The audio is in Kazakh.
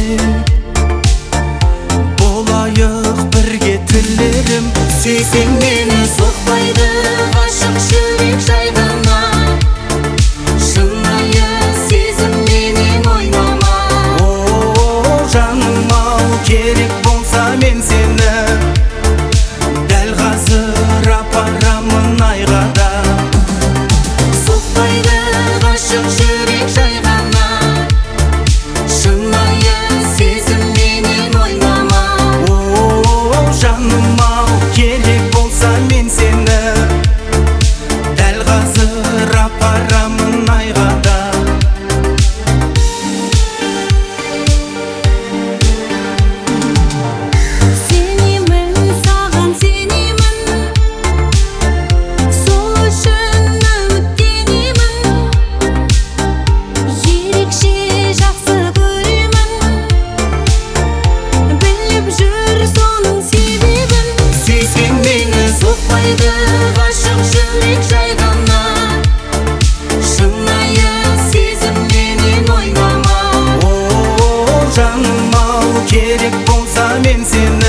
болайық бірге тілерім. Сүйсең мені соқпайды ғашық жүрек жай ғана. Шынайы сезімменен ойнама. О, жаным ау, керек болса мен сені дәл қазір апарамын айға да. Соқпайды ғашық жүрек жай ғана. Шынайы сезімменен ойнама. О, жаным ау, керек болса мен сені дәл қазір апарамын айға да. Сенемін, саған сенемін, сол үшін үміттенемін. Ерекше жақсы көремін, біліп жүр соның себебін. Сүйсең мені соқпайды ғашық жүрек жай ғана. Шынайы сезімменен ойнама. О, жаным ау, керек болса мен сені